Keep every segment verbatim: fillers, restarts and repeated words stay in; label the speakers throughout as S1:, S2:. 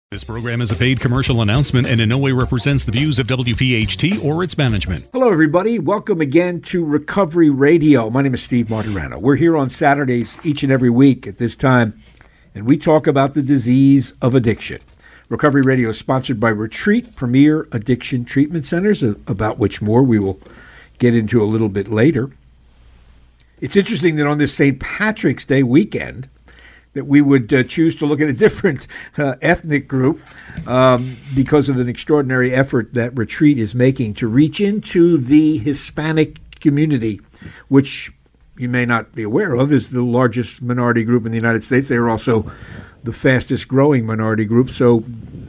S1: This program is a paid commercial announcement and in no way represents the views of W P H T or its management.
S2: Hello, everybody. Welcome again to Recovery Radio. My name is Steve Martirano. We're here on Saturdays each and every week at this time, and we talk about the disease of addiction. Recovery Radio is sponsored by Retreat Premier Addiction Treatment Centers, about which more we will get into a little bit later. It's interesting that on this Saint Patrick's Day weekend, that we would uh, choose to look at a different uh, ethnic group um, because of an extraordinary effort that Retreat is making to reach into the Hispanic community, which you may not be aware of is the largest minority group in the United States. They are also the fastest growing minority group. So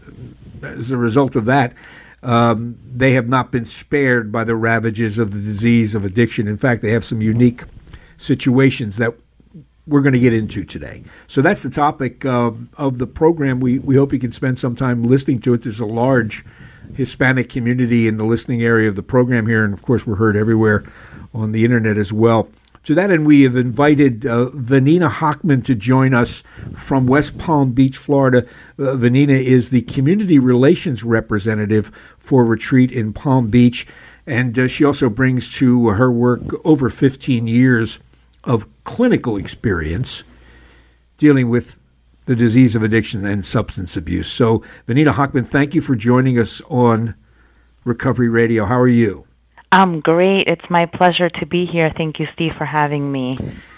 S2: as a result of that, um, they have not been spared by the ravages of the disease of addiction. In fact, they have some unique situations that we're going to get into today. So that's the topic uh, of the program. We we hope you can spend some time listening to it. There's a large Hispanic community in the listening area of the program here, and of course we're heard everywhere on the internet as well. To that end, we have invited uh, Vanina Hockman to join us from West Palm Beach, Florida. Uh, Vanina is the community relations representative for Retreat in Palm Beach, and uh, she also brings to her work over fifteen years of clinical experience dealing with the disease of addiction and substance abuse. So, Vanina Hockman, thank you for joining us on Recovery Radio. How are you?
S3: I'm great. It's my pleasure to be here. Thank you, Steve, for having me.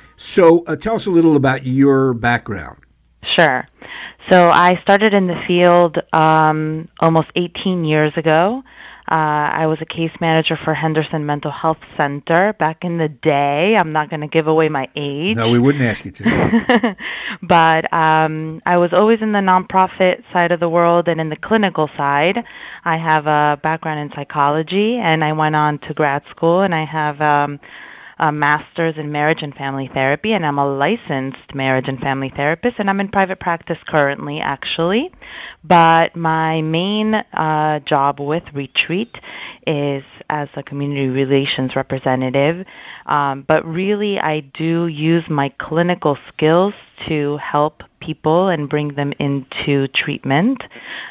S2: So, uh, tell us a little about your background.
S3: Sure. So, I started in the field um, almost eighteen years ago. Uh, I was a case manager for Henderson Mental Health Center back in the day. I'm not going to give away my age.
S2: No, we wouldn't ask you to.
S3: But um, I was always in the nonprofit side of the world and in the clinical side. I have a background in psychology, and I went on to grad school, and I have um, a master's in marriage and family therapy, and I'm a licensed marriage and family therapist, and I'm in private practice currently, actually. But my main uh, job with Retreat is as a community relations representative. Um, but really, I do use my clinical skills to help people and bring them into treatment.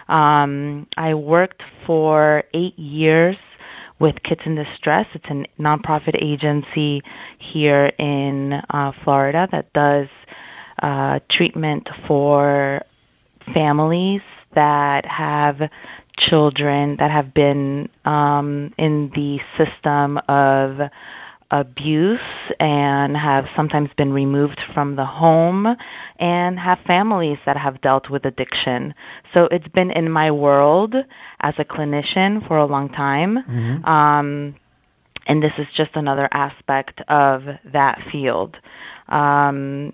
S3: Um, I worked for eight years with Kids in Distress. It's a nonprofit agency here in uh, Florida that does uh, treatment for families that have children that have been um, in the system of abuse and have sometimes been removed from the home and have families that have dealt with addiction. So it's been in my world as a clinician for a long time. Mm-hmm. Um, and this is just another aspect of that field. Um,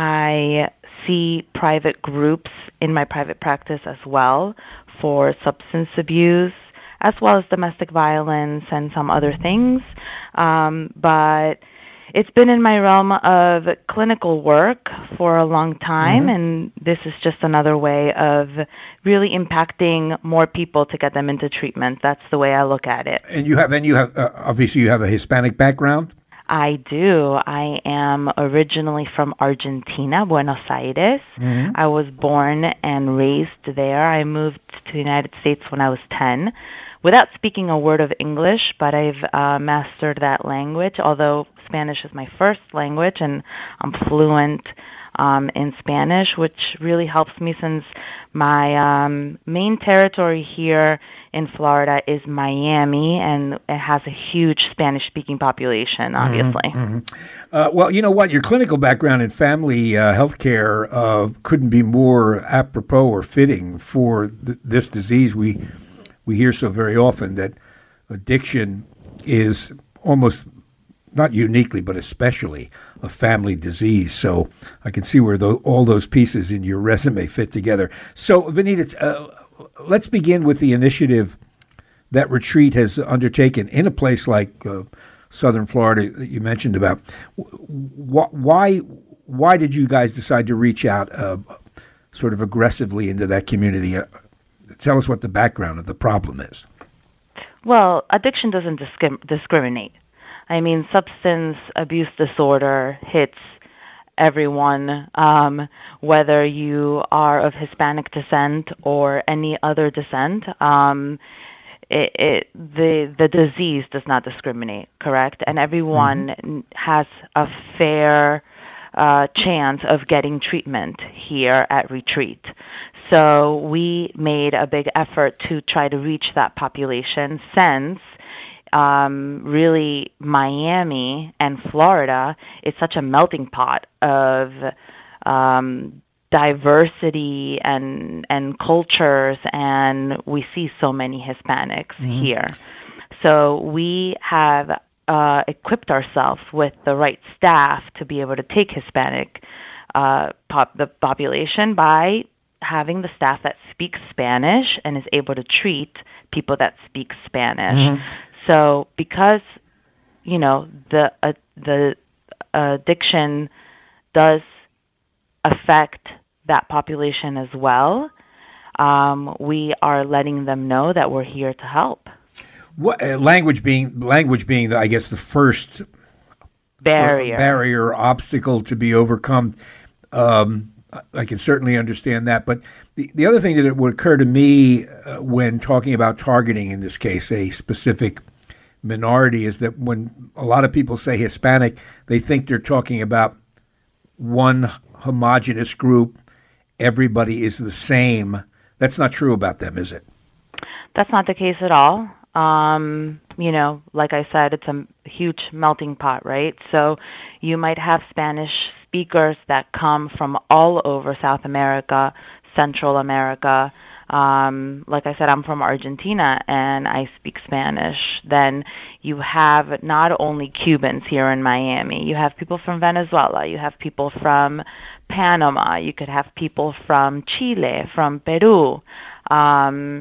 S3: I see private groups in my private practice as well for substance abuse, as well as domestic violence and some other things. Um, but it's been in my realm of clinical work for a long time, mm-hmm. and this is just another way of really impacting more people to get them into treatment. That's the way I look at it.
S2: And you have, and you have, uh, obviously you have a Hispanic background?
S3: I do. I am originally from Argentina, Buenos Aires. Mm-hmm. I was born and raised there. I moved to the United States when I was ten. Without speaking a word of English, but I've uh, mastered that language, although Spanish is my first language, and I'm fluent um, in Spanish, which really helps me since my um, main territory here in Florida is Miami, and it has a huge Spanish-speaking population, obviously.
S2: Mm-hmm, mm-hmm. Uh, well, you know what? Your clinical background in family uh, health care uh, couldn't be more apropos or fitting for th- this disease. We we hear so very often that addiction is almost, not uniquely, but especially a family disease. So I can see where the, all those pieces in your resume fit together. So, Vanina, uh, let's begin with the initiative that Retreat has undertaken in a place like uh, Southern Florida that you mentioned about. Why, why did you guys decide to reach out uh, sort of aggressively into that community? Uh, tell us what the background of the problem is.
S3: Well, addiction doesn't discrim- discriminate. I mean, substance abuse disorder hits everyone, um, whether you are of Hispanic descent or any other descent. Um, it, it, the the disease does not discriminate, correct? And everyone mm-hmm. has a fair uh, chance of getting treatment here at Retreat. So we made a big effort to try to reach that population, since um, really Miami and Florida is such a melting pot of um, diversity and and cultures, and we see so many Hispanics mm-hmm. here. So we have uh, equipped ourselves with the right staff to be able to take Hispanic uh, pop the population by having the staff that speaks Spanish and is able to treat people that speak Spanish. Mm-hmm. So because, you know, the uh, the addiction does affect that population as well, um, we are letting them know that we're here to help.
S2: What uh, language being language being, the, I guess, the first
S3: barrier
S2: barrier obstacle to be overcome. Um, I can certainly understand that. But the, the other thing that it would occur to me uh, when talking about targeting, in this case, a specific minority, is that when a lot of people say Hispanic, they think they're talking about one homogenous group. Everybody is the same. That's not true about them, is it?
S3: That's not the case at all. Um, you know, like I said, it's a huge melting pot, right? So you might have Spanish speakers that come from all over South America, Central America. Um, like I said, I'm from Argentina and I speak Spanish. Then you have not only Cubans here in Miami, you have people from Venezuela, you have people from Panama, you could have people from Chile, from Peru. Um,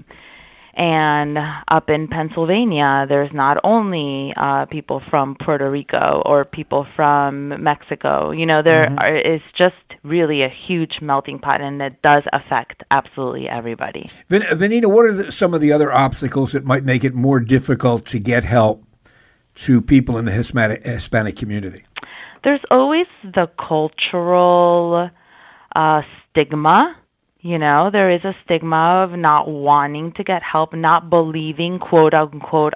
S3: And up in Pennsylvania, there's not only uh, people from Puerto Rico or people from Mexico. You know, there mm-hmm. are, is just really a huge melting pot, and it does affect absolutely everybody.
S2: Vin- Vanita, what are the, some of the other obstacles that might make it more difficult to get help to people in the Hispanic, Hispanic community?
S3: There's always the cultural uh, stigma. You know, there is a stigma of not wanting to get help, not believing, quote unquote,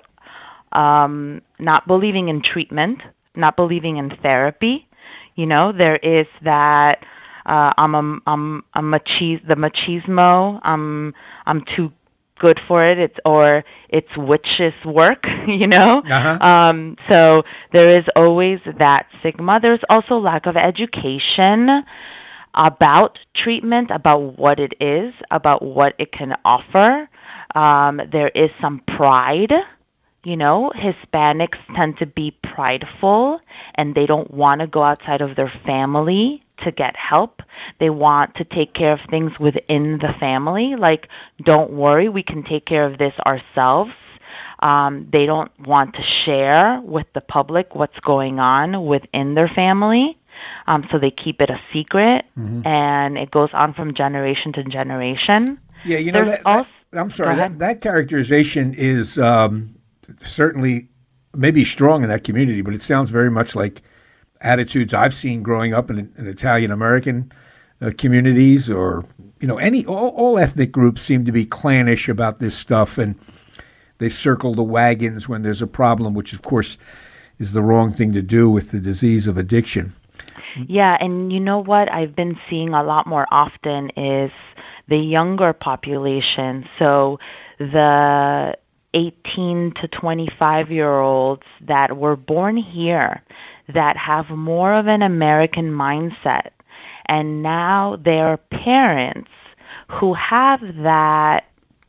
S3: um, not believing in treatment, not believing in therapy. You know, there is that uh, I'm a, I'm a machismo, the machismo. I'm I'm too good for it. It's or it's witch's work. You know, uh-huh. um, so there is always that stigma. There's also lack of education about treatment, about what it is, about what it can offer. Um, there is some pride. You know, Hispanics tend to be prideful, and they don't want to go outside of their family to get help. They want to take care of things within the family, like, don't worry, we can take care of this ourselves. Um, they don't want to share with the public what's going on within their family. Um, so they keep it a secret, mm-hmm. and it goes on from generation to generation.
S2: Yeah, you know, that,
S3: also,
S2: that, I'm sorry, that, that characterization is um, certainly maybe strong in that community, but it sounds very much like attitudes I've seen growing up in, in Italian-American uh, communities, or, you know, any all, all ethnic groups seem to be clannish about this stuff, and they circle the wagons when there's a problem, which, of course, is the wrong thing to do with the disease of addiction.
S3: Yeah, and you know what I've been seeing a lot more often is the younger population. So the eighteen to twenty-five-year-olds that were born here that have more of an American mindset, and now their parents who have that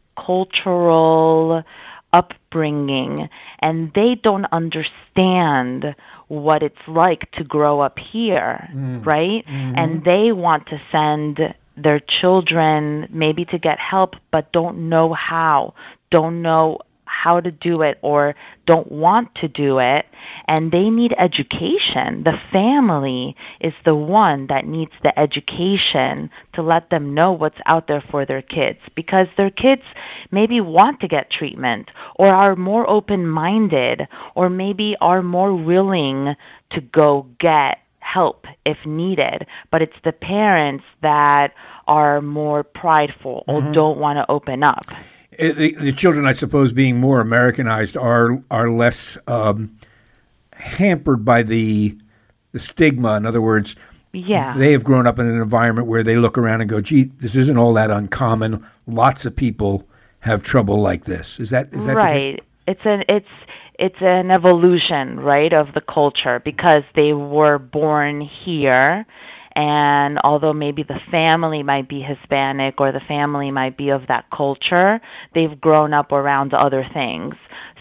S3: cultural upbringing, and they don't understand what it's like to grow up here, mm. right? Mm-hmm. And they want to send their children maybe to get help, but don't know how, don't know how to do it, or don't want to do it, and they need education. The family is the one that needs the education to let them know what's out there for their kids, because their kids maybe want to get treatment, or are more open-minded, or maybe are more willing to go get help if needed, but it's the parents that are more prideful or mm-hmm. don't want to open up.
S2: The, the children, I suppose, being more Americanized, are are less um, hampered by the the stigma. In other words,
S3: yeah.
S2: they have grown up in an environment where they look around and go, gee, this isn't all that uncommon. Lots of people have trouble like this. Is that is that
S3: right? It's an it's it's an evolution, right, of the culture because they were born here, and although maybe the family might be Hispanic or the family might be of that culture, they've grown up around other things,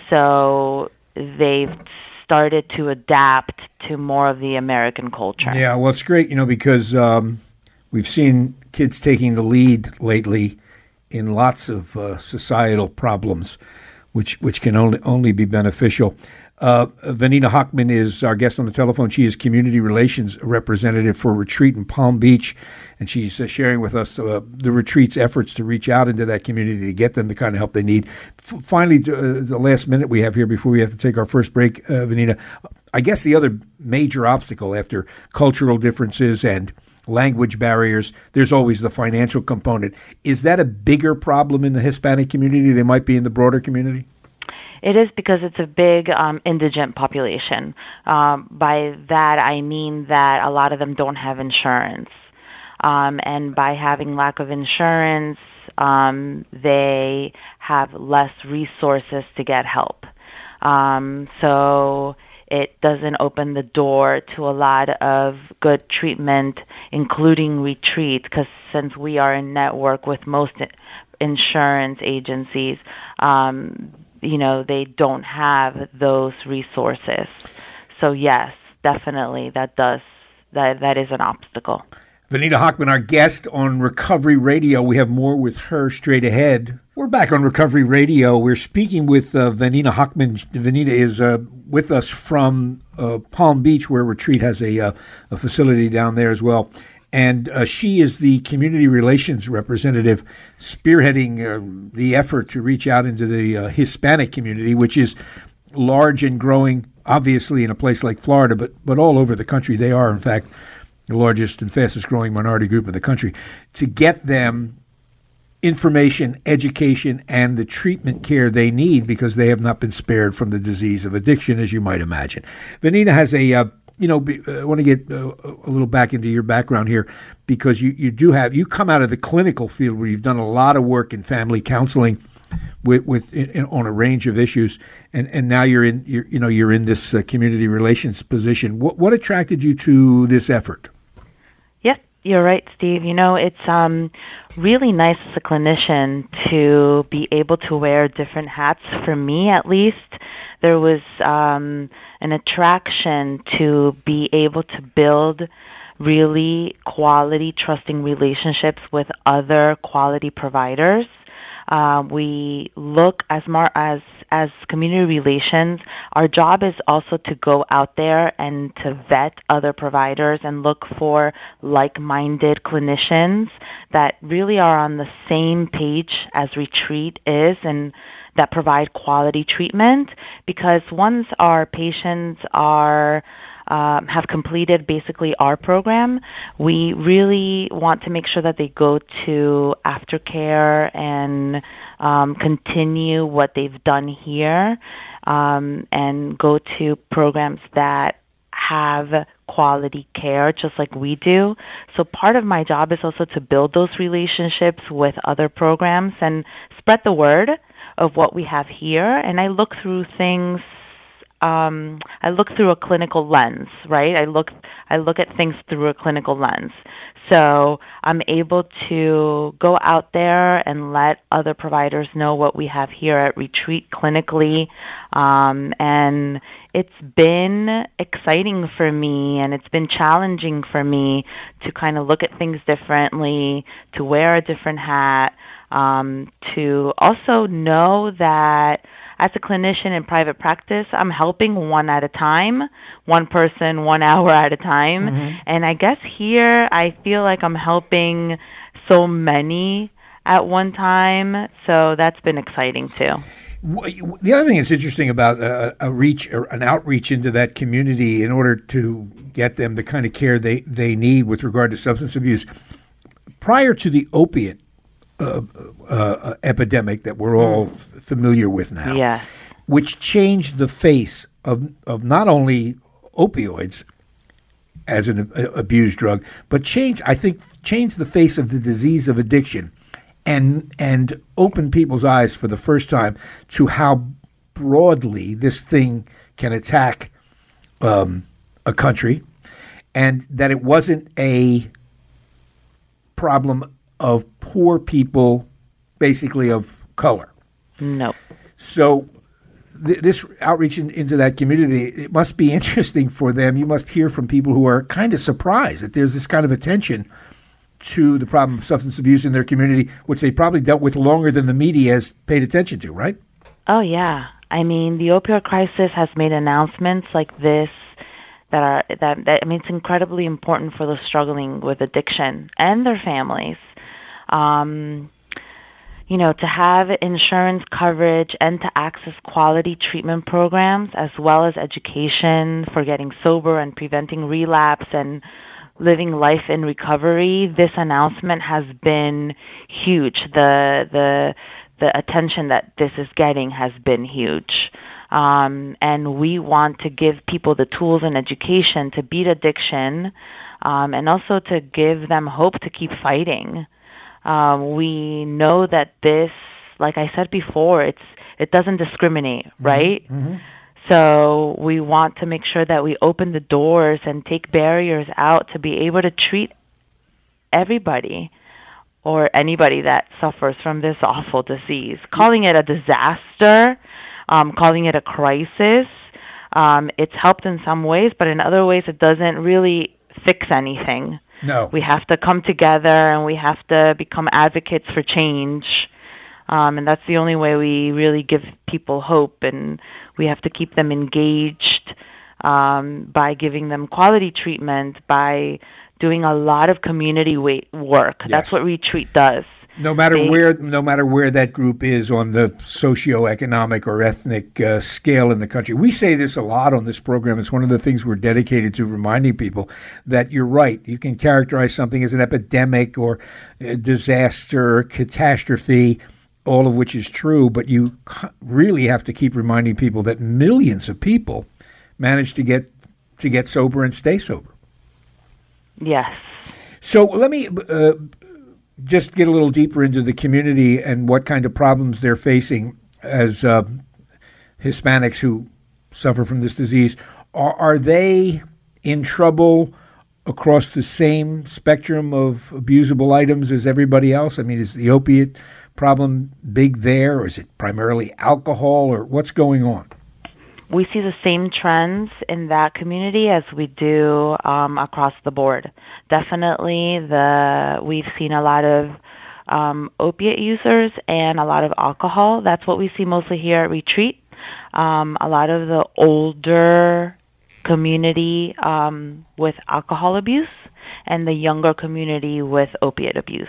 S3: so they've started to adapt to more of the American culture.
S2: Yeah, well, it's great, you know, because um, we've seen kids taking the lead lately in lots of uh, societal problems, which which can only only be beneficial. Uh, Vanita Hochman is our guest on the telephone. She is community relations representative for Retreat in Palm Beach, and she's uh, sharing with us uh, the Retreat's efforts to reach out into that community to get them the kind of help they need. F- finally, uh, the last minute we have here before we have to take our first break, uh, Vanita, I guess the other major obstacle after cultural differences and language barriers, there's always the financial component. Is that a bigger problem in the Hispanic community than might be in the broader community?
S3: It is because it's a big um, indigent population. Um, by that, I mean that a lot of them don't have insurance. Um, and by having lack of insurance, um, they have less resources to get help. Um, so it doesn't open the door to a lot of good treatment, including Retreat, because since we are in network with most insurance agencies, um, you know, they don't have those resources. So yes, definitely that does, that that is an obstacle.
S2: Vanita Hochman, our guest on Recovery Radio. We have more with her straight ahead. We're back on Recovery Radio. We're speaking with uh, Vanita Hochman. Vanita is uh, with us from uh, Palm Beach, where Retreat has a, uh, a facility down there as well. And uh, she is the community relations representative spearheading uh, the effort to reach out into the uh, Hispanic community, which is large and growing, obviously, in a place like Florida, but, but all over the country. They are, in fact, the largest and fastest growing minority group in the country. To get them information, education, and the treatment care they need because they have not been spared from the disease of addiction, as you might imagine. Vanita has a... Uh, You know, I want to get uh, a little back into your background here because you, you do have, you come out of the clinical field where you've done a lot of work in family counseling with, with in, in, on a range of issues, and, and now you're in, you're, you know, you're in this uh, community relations position. What what attracted you to this effort?
S3: Yes, you're right, Steve. You know, it's um, really nice as a clinician to be able to wear different hats. For me, at least, there was um, an attraction to be able to build really quality, trusting relationships with other quality providers. Uh, we look as more as as community relations. Our job is also to go out there and to vet other providers and look for like-minded clinicians that really are on the same page as Retreat is and that provide quality treatment, because once our patients are um, have completed basically our program, we really want to make sure that they go to aftercare and um, continue what they've done here um, and go to programs that have quality care just like we do. So part of my job is also to build those relationships with other programs and spread the word of what we have here. And I look through things, um, I look through a clinical lens, right? I look, I look at things through a clinical lens. So I'm able to go out there and let other providers know what we have here at Retreat clinically. Um, and it's been exciting for me, and it's been challenging for me to kind of look at things differently, to wear a different hat, um, to also know that as a clinician in private practice, I'm helping one at a time, one person, one hour at a time. Mm-hmm. And I guess here I feel like I'm helping so many at one time. So that's been exciting too.
S2: The other thing that's interesting about a, a reach, or an outreach into that community in order to get them the kind of care they, they need with regard to substance abuse, prior to the opiate uh, uh, epidemic that we're all f- familiar with now,
S3: yeah.
S2: which changed the face of of not only opioids as an uh, abused drug, but changed, I think, changed the face of the disease of addiction. And and open people's eyes for the first time to how broadly this thing can attack um, a country, and that it wasn't a problem of poor people, basically of color.
S3: No.
S2: So th- this outreach in, into that community, it must be interesting for them. You must hear from people who are kind of surprised that there's this kind of attention to the problem of substance abuse in their community, which they probably dealt with longer than the media has paid attention to, right?
S3: Oh, yeah. I mean, the opioid crisis has made announcements like this that are, that, that I mean, it's incredibly important for those struggling with addiction and their families. Um, you know, to have insurance coverage and to access quality treatment programs, as well as education for getting sober and preventing relapse and living life in recovery, this announcement has been huge. The the the attention that this is getting has been huge. Um, and we want to give people the tools and education to beat addiction, um, and also to give them hope to keep fighting. Um, we know that this, like I said before, it's it doesn't discriminate, right? Mm-hmm. So we want to make sure that we open the doors and take barriers out to be able to treat everybody or anybody that suffers from this awful disease. Calling it a disaster, um, calling it a crisis, um, it's helped in some ways, but in other ways it doesn't really fix anything.
S2: No.
S3: We have to come together and we have to become advocates for change. Um, and that's the only way we really give people hope, and we have to keep them engaged um, by giving them quality treatment, by doing a lot of community work. Yes. That's what Retreat does.
S2: No matter they, where, no matter where that group is on the socioeconomic or ethnic uh, scale in the country. We say this a lot on this program. It's one of the things we're dedicated to, reminding people that you're right. You can characterize something as an epidemic or a disaster or catastrophe, all of which is true, but you really have to keep reminding people that millions of people manage to get to get sober and stay sober.
S3: Yes.
S2: So let me uh, just get a little deeper into the community and what kind of problems they're facing as uh, Hispanics who suffer from this disease. Are, are they in trouble across the same spectrum of abusable items as everybody else? I mean, is the opiate problem big there, or is it primarily alcohol, or what's going on?
S3: We see the same trends in that community as we do um, across the board. Definitely, the we've seen a lot of um, opiate users and a lot of alcohol. That's what we see mostly here at Retreat. Um, a lot of the older community um, with alcohol abuse, and the younger community with opiate abuse.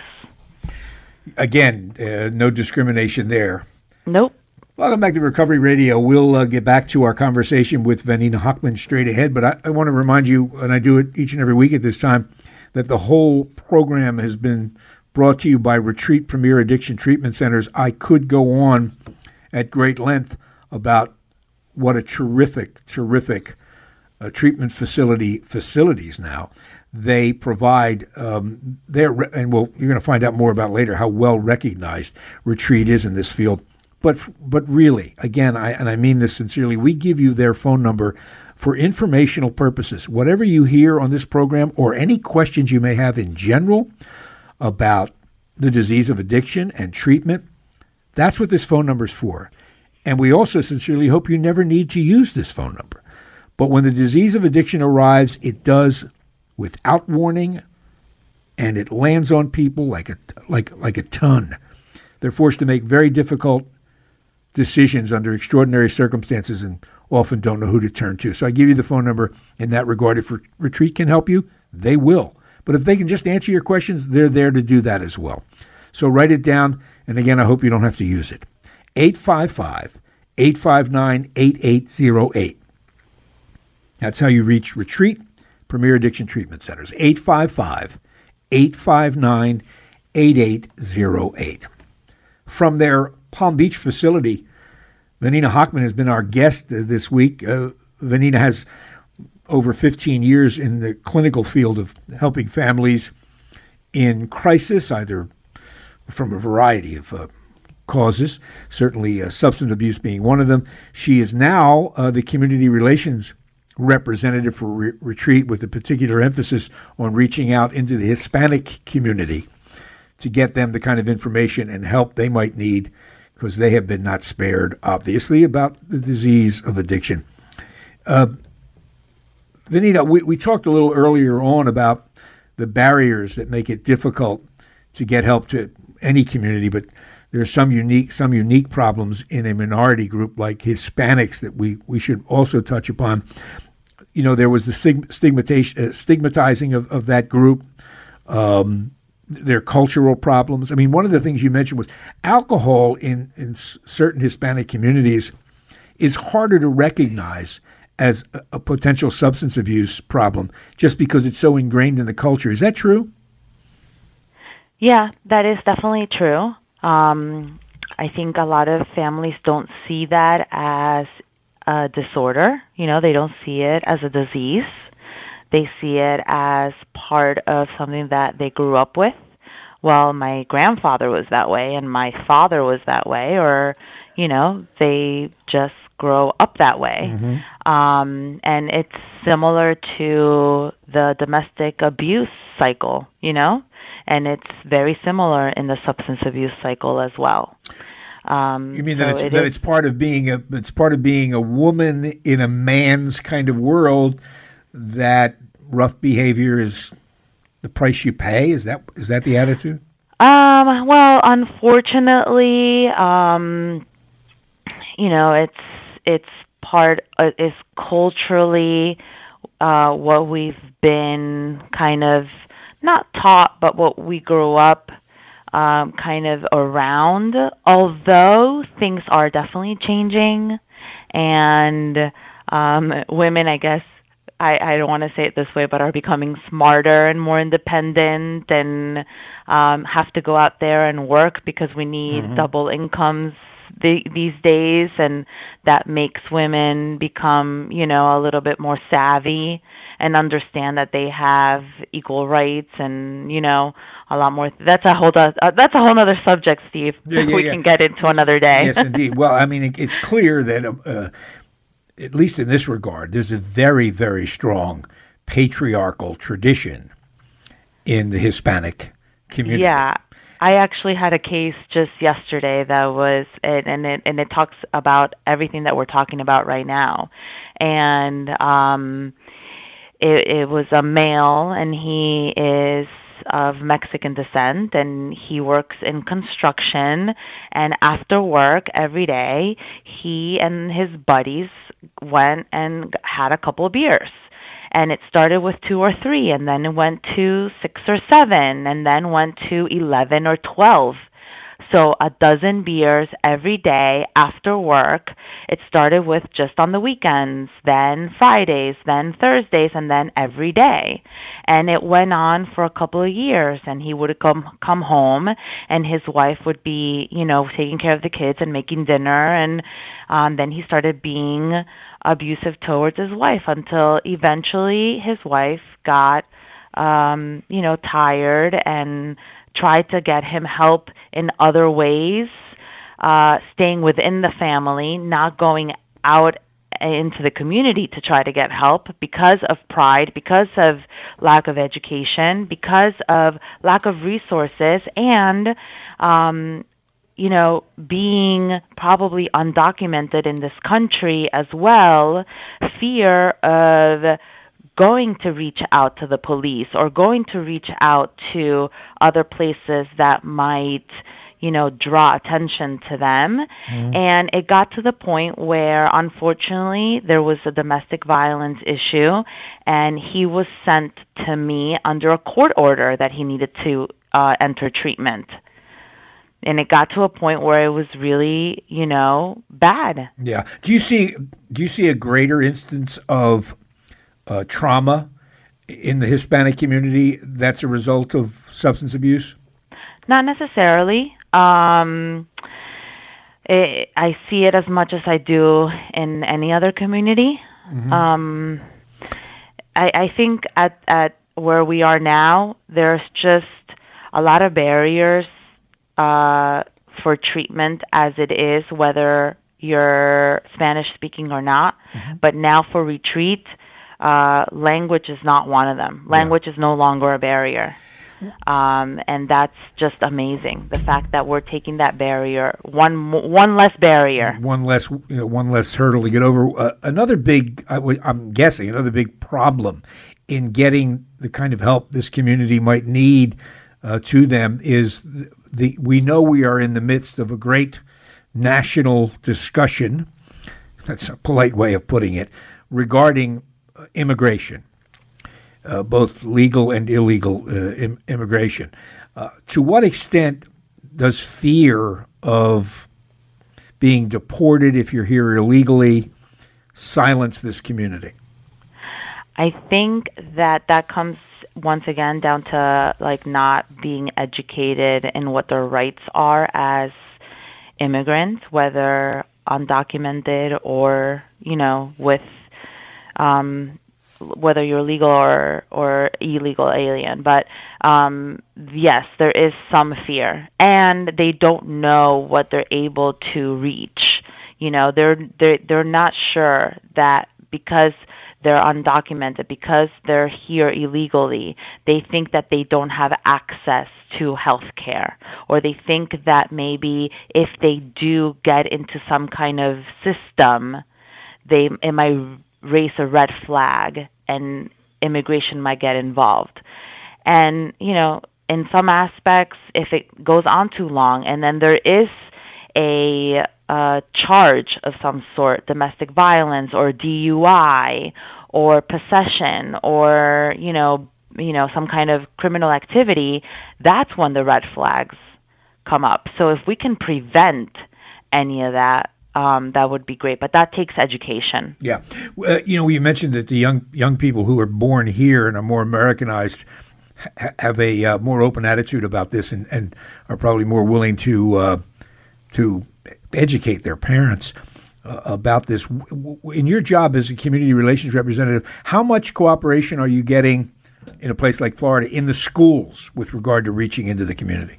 S2: Again, uh, no discrimination there.
S3: Nope.
S2: Welcome back to Recovery Radio. We'll uh, get back to our conversation with Vanina Hochman straight ahead, but I, I want to remind you, and I do it each and every week at this time, that the whole program has been brought to you by Retreat Premier Addiction Treatment Centers. I could go on at great length about what a terrific, terrific uh, treatment facility facilities now they provide. Um, their and we'll, you're going to find out more about later how well recognized Retreat is in this field. But but really, again, I, and I mean this sincerely, we give you their phone number for informational purposes. Whatever you hear on this program or any questions you may have in general about the disease of addiction and treatment, that's what this phone number is for. And we also sincerely hope you never need to use this phone number. But when the disease of addiction arrives, it does without warning, and it lands on people like a like like a ton. They're forced to make very difficult decisions under extraordinary circumstances and often don't know who to turn to. So I give you the phone number in that regard. If Retreat can help you, they will. But if they can just answer your questions, they're there to do that as well. So write it down, and again, I hope you don't have to use it. eight five five, eight five nine, eight eight zero eight. That's how you reach Retreat Premier Addiction Treatment Centers, eight five five, eight five nine, eight eight zero eight. From their Palm Beach facility, Vanina Hochman has been our guest uh, this week. Uh, Vanina has over fifteen years in the clinical field of helping families in crisis, either from a variety of uh, causes, certainly uh, substance abuse being one of them. She is now uh, the community relations representative for Re- Retreat, with a particular emphasis on reaching out into the Hispanic community to get them the kind of information and help they might need, because they have been not spared, obviously, about the disease of addiction. Uh, Vanina, we, we talked a little earlier on about the barriers that make it difficult to get help to any community, but there are some unique some unique problems in a minority group like Hispanics that we, we should also touch upon. You know, there was the stigmatization, uh, stigmatizing of, of that group, um, their cultural problems. I mean, one of the things you mentioned was alcohol in, in s- certain Hispanic communities is harder to recognize as a, a potential substance abuse problem just because it's so ingrained in the culture. Is that true?
S3: Yeah, that is definitely true. Um, I think a lot of families don't see that as a disorder. You know, they don't see it as a disease. They see it as part of something that they grew up with. Well, my grandfather was that way and my father was that way, or, you know, they just grow up that way. Mm-hmm. Um, and it's similar to the domestic abuse cycle, you know? And it's very similar in the substance abuse cycle as well. Um,
S2: you mean that,
S3: so
S2: it's,
S3: it
S2: that
S3: is,
S2: it's part of being a it's part of being a woman in a man's kind of world, that rough behavior is the price you pay? Is that is that the attitude?
S3: Um, well, unfortunately, um, you know, it's it's part uh, is culturally uh, what we've been kind of not taught, but what we grew up um, kind of around, although things are definitely changing. And um, women, I guess, I, I don't want to say it this way, but are becoming smarter and more independent and um, have to go out there and work because we need mm-hmm. double incomes the, these days. And that makes women become, you know, a little bit more savvy and understand that they have equal rights and, you know, a lot more. That's a whole uh, that's a whole other subject, Steve.
S2: Yeah, yeah,
S3: we
S2: yeah.
S3: can get into another day.
S2: Yes, indeed. Well, I mean, it, it's clear that, uh, at least in this regard, there's a very, very strong patriarchal tradition in the Hispanic community.
S3: Yeah. I actually had a case just yesterday that was, and, and it and it talks about everything that we're talking about right now, and um, it, it was a male, and he is of Mexican descent, and he works in construction. And after work every day, he and his buddies went and had a couple of beers. And it started with two or three, and then it went to six or seven, and then went to eleven or twelve. So a dozen beers every day after work. It started with just on the weekends, then Fridays, then Thursdays, and then every day. And it went on for a couple of years, and he would come come home, and his wife would be, you know, taking care of the kids and making dinner, and um, then he started being abusive towards his wife until eventually his wife got, um, you know, tired and tried to get him help in other ways, uh, staying within the family, not going out into the community to try to get help because of pride, because of lack of education, because of lack of resources, and um, you know, being probably undocumented in this country as well, fear of going to reach out to the police or going to reach out to other places that might, you know, draw attention to them. Mm. And it got to the point where, unfortunately, there was a domestic violence issue, and he was sent to me under a court order that he needed to uh, enter treatment. and it got to a point where it was really, you know, bad.
S2: Yeah. Do you see do you see a greater instance of uh, trauma in the Hispanic community that's a result of substance abuse?
S3: Not necessarily. Um, it, I see it as much as I do in any other community. Mm-hmm. Um, I, I think at, at where we are now, there's just a lot of barriers uh, for treatment as it is, whether you're Spanish-speaking or not. Mm-hmm. But now for retreat, uh, language is not one of them. Language yeah. is no longer a barrier. Um, and that's just amazing. The fact that we're taking that barrier, one one less barrier.
S2: One less, you know, one less hurdle to get over. Uh, another big, I w- I'm guessing, another big problem in getting the kind of help this community might need uh, to them is the, the, we know we are in the midst of a great national discussion, that's a polite way of putting it, regarding uh, immigration. Uh, both legal and illegal uh, im- immigration. Uh, to what extent does fear of being deported if you're here illegally silence this community?
S3: I think that that comes once again down to like not being educated in what their rights are as immigrants, whether undocumented or, you know, with um, whether you're legal or, or illegal alien. But um, yes, there is some fear, and they don't know what they're able to reach. You know, they're they're they're not sure that because they're undocumented, because they're here illegally, they think that they don't have access to health care, or they think that maybe if they do get into some kind of system, they it might raise a red flag and immigration might get involved. And, you know, in some aspects, if it goes on too long and then there is a uh, charge of some sort, domestic violence or D U I or possession or, you know, you know, some kind of criminal activity, that's when the red flags come up. So if we can prevent any of that, Um, that would be great, but that takes education.
S2: Yeah, uh, you know, you mentioned that the young young people who are born here and are more Americanized ha- have a uh, more open attitude about this, and, and are probably more willing to uh, to educate their parents uh, about this. In your job as a community relations representative, how much cooperation are you getting in a place like Florida in the schools with regard to reaching into the community?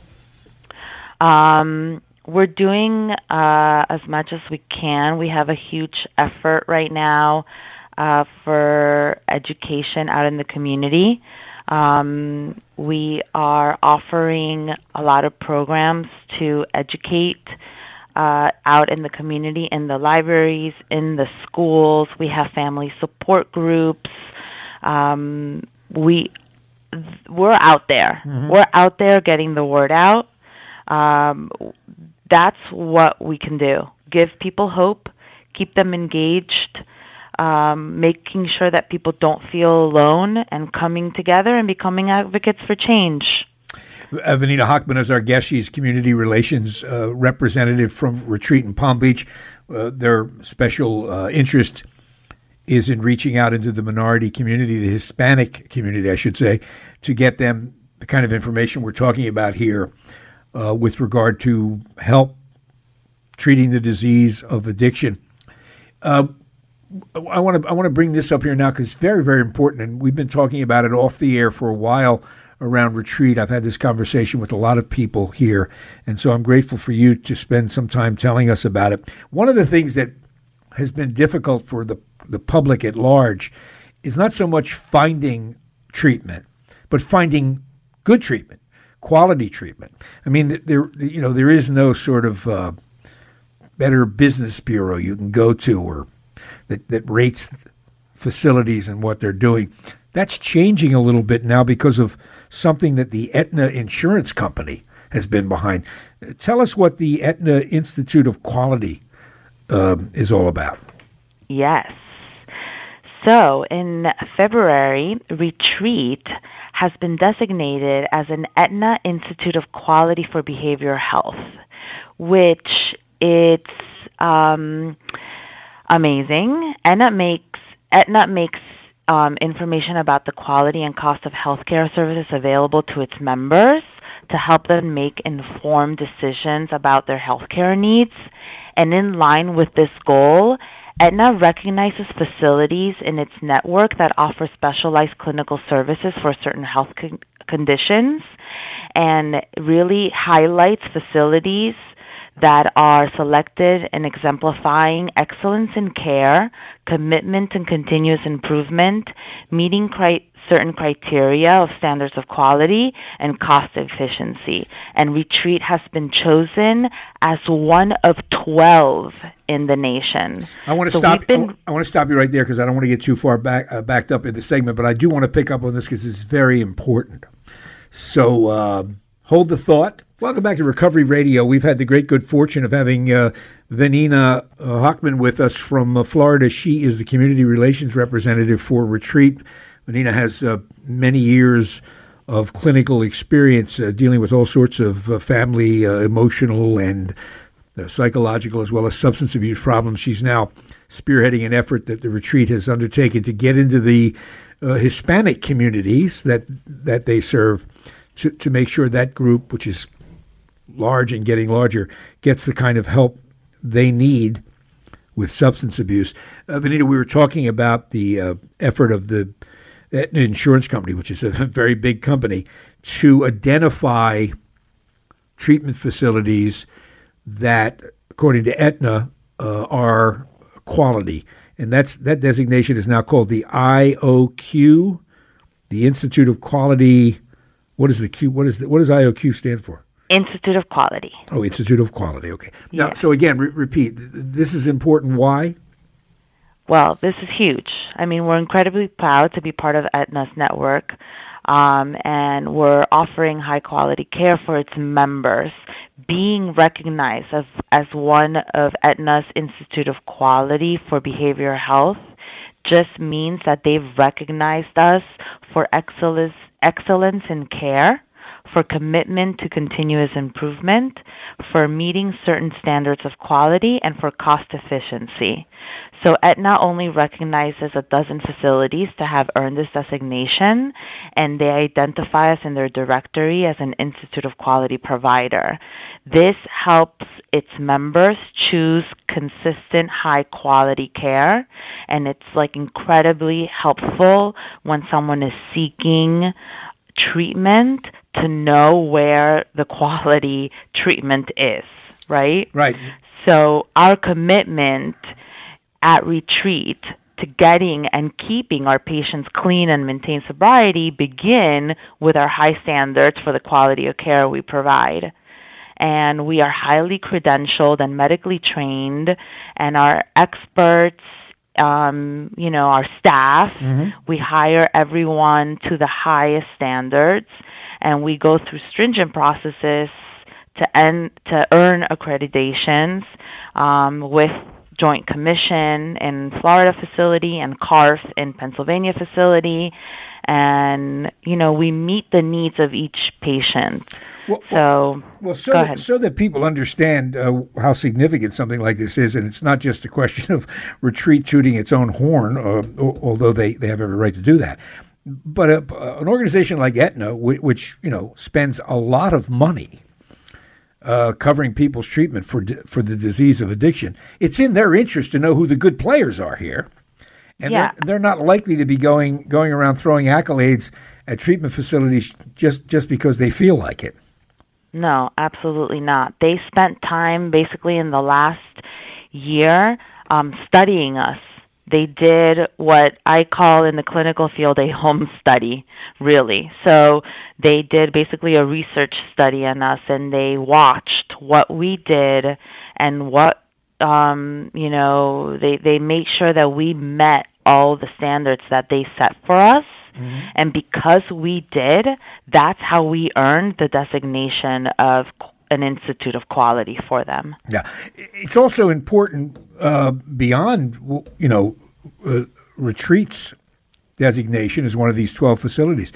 S3: Um. We're doing uh, as much as we can. We have a huge effort right now uh, for education out in the community. Um, we are offering a lot of programs to educate uh, out in the community, in the libraries, in the schools. We have family support groups. Um, we, we're out there. Mm-hmm. We're out there getting the word out. Um, That's what we can do. Give people hope, keep them engaged, um, making sure that people don't feel alone, and coming together and becoming advocates for change.
S2: Uh, Vanita Hochman is our guest. She's community relations uh, representative from Retreat in Palm Beach. Uh, their special uh, interest is in reaching out into the minority community, the Hispanic community, I should say, to get them the kind of information we're talking about here. Uh, with regard to help treating the disease of addiction. Uh, I want to I want to bring this up here now because it's very, very important, and we've been talking about it off the air for a while around Retreat. I've had this conversation with a lot of people here, and so I'm grateful for you to spend some time telling us about it. One of the things that has been difficult for the, the public at large is not so much finding treatment, but finding good treatment. Quality treatment. I mean, there, you know, there is no sort of uh, better business bureau you can go to, or that, that rates facilities and what they're doing. That's changing a little bit now because of something that the Aetna Insurance Company has been behind. Tell us what the Aetna Institute of Quality um, is all about.
S3: Yes. So in February, Retreat has been designated as an Aetna Institute of Quality for Behavioral Health, which it's um, amazing. Aetna makes Aetna makes um, information about the quality and cost of healthcare services available to its members to help them make informed decisions about their healthcare needs. And in line with this goal, Aetna recognizes facilities in its network that offer specialized clinical services for certain health con- conditions and really highlights facilities that are selected and exemplifying excellence in care, commitment and continuous improvement, meeting cri- certain criteria of standards of quality and cost efficiency. And Retreat has been chosen as one of twelve in the nation.
S2: I want to
S3: so
S2: stop.
S3: been,
S2: I want to stop you right there because I don't want to get too far back uh, backed up in the segment, but I do want to pick up on this because it's very important. So uh, hold the thought. Welcome back to Recovery Radio. We've had the great good fortune of having uh, Vanina uh, Hochman with us from uh, Florida. She is the community relations representative for Retreat. Vanina has uh, many years of clinical experience uh, dealing with all sorts of uh, family, uh, emotional, and uh, psychological, as well as substance abuse problems. She's now spearheading an effort that the Retreat has undertaken to get into the uh, Hispanic communities that that they serve to, to make sure that group, which is large and getting larger, gets the kind of help they need with substance abuse. Uh, Vanina, we were talking about the uh, effort of the Aetna Insurance Company, which is a very big company, to identify treatment facilities that, according to Aetna, uh, are quality. And that's that designation is now called the I O Q, the Institute of Quality. What is the Q? What is the, what does I O Q stand for?
S3: Institute of Quality.
S2: Oh, Institute of Quality. Okay. Now,
S3: Yeah.
S2: so again, re- repeat. This is important. Why?
S3: Well, this is huge. I mean, we're incredibly proud to be part of Aetna's network, um, and we're offering high-quality care for its members. Being recognized as, as one of Aetna's Institute of Quality for Behavioral Health just means that they've recognized us for excellence, excellence in care, for commitment to continuous improvement, for meeting certain standards of quality, and for cost efficiency. So Aetna only recognizes a dozen facilities to have earned this designation, and they identify us in their directory as an Institute of Quality provider. This helps its members choose consistent, high-quality care, and it's like incredibly helpful when someone is seeking treatment to know where the quality treatment is, right?
S2: Right.
S3: So our commitment at Retreat to getting and keeping our patients clean and maintain sobriety begin with our high standards for the quality of care we provide. And we are highly credentialed and medically trained, and our experts, um, you know, our staff,
S2: Mm-hmm.
S3: we hire everyone to the highest standards, and we go through stringent processes to end, to earn accreditations um, with Joint Commission in Florida facility and C A R F in Pennsylvania facility, and you know we meet the needs of each patient.
S2: Well,
S3: so
S2: well, so
S3: go
S2: that,
S3: ahead.
S2: so that people understand uh, how significant something like this is, and it's not just a question of Retreat tooting its own horn, uh, although they, they have every right to do that. But a, an organization like Aetna, which you know spends a lot of money uh, covering people's treatment for for the disease of addiction, it's in their interest to know who the good players are here, and
S3: Yeah.
S2: they're, they're not likely to be going going around throwing accolades at treatment facilities just just because they feel like it.
S3: No, absolutely not. They spent time basically in the last year um, studying us. They did what I call in the clinical field a home study, really. So they did basically a research study on us, and they watched what we did and what, um, you know, they, they made sure that we met all the standards that they set for us. Mm-hmm. And because we did, that's how we earned the designation of an Institute of Quality for them.
S2: Yeah. It's also important uh, beyond, you know, uh, Retreat's designation as one of these twelve facilities.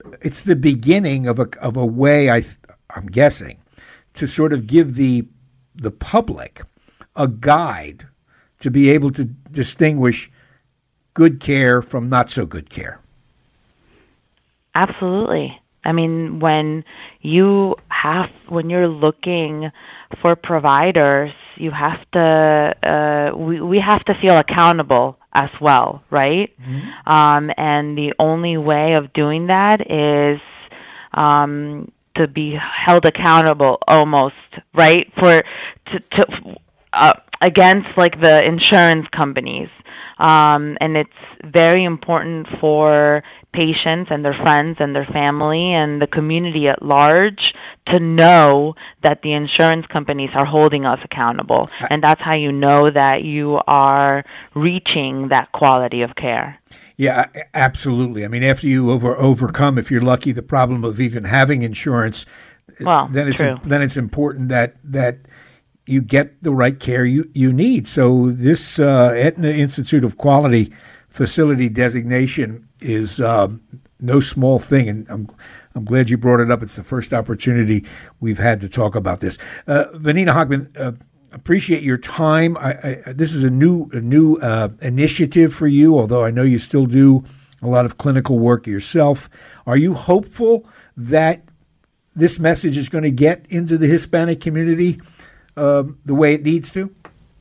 S2: it's the beginning of a of a way, I th- I'm guessing, to sort of give the the public a guide to be able to distinguish good care from not so good care.
S3: Absolutely. I mean, when you have, when you're looking for providers, you have to, uh, we, we have to feel accountable as well, right? Mm-hmm. Um, and the only way of doing that is um, to be held accountable almost, right? For, to, to uh, against like the insurance companies. Um, and it's very important for patients and their friends and their family and the community at large to know that the insurance companies are holding us accountable. And that's how you know that you are reaching that quality of care.
S2: Yeah, absolutely. I mean, after you over overcome, if you're lucky, the problem of even having insurance,
S3: well,
S2: then it's
S3: true.
S2: then it's important that that you get the right care you, you need. So this uh, Aetna Institute of Quality facility designation is uh, no small thing, and I'm I'm glad you brought it up. It's the first opportunity we've had to talk about this. Uh, Vanina Hochman, uh, appreciate your time. I, I, this is a new a new uh, initiative for you, although I know you still do a lot of clinical work yourself. Are you hopeful that this message is going to get into the Hispanic community uh, the way it needs to?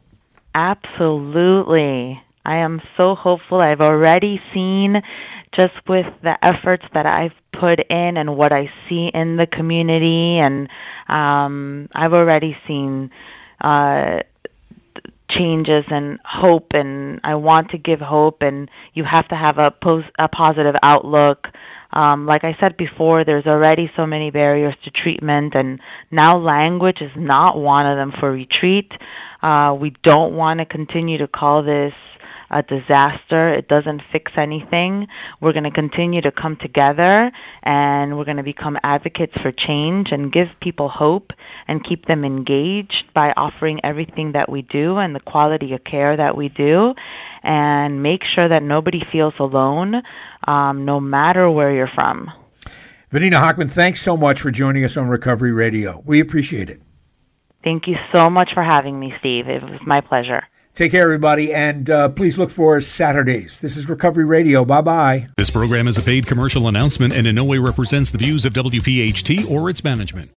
S3: Absolutely. I am so hopeful. I've already seen, just with the efforts that I've put in and what I see in the community, and um, I've already seen uh, changes and hope, and I want to give hope, and you have to have a, pos- a positive outlook. Um, like I said before, there's already so many barriers to treatment, and now language is not one of them for retreat. Uh, we don't want to continue to call this a disaster. It doesn't fix anything. We're going to continue to come together, and we're going to become advocates for change and give people hope and keep them engaged by offering everything that we do and the quality of care that we do, and make sure that nobody feels alone, um, no matter where you're from.
S2: Vanina Hochman, thanks so much for joining us on Recovery Radio. We appreciate it.
S3: Thank you so much for having me, Steve. It was my pleasure.
S2: Take care, everybody, and uh, please look for us Saturdays. This is Recovery Radio. Bye-bye.
S1: This program is a paid commercial announcement and in no way represents the views of W P H T or its management.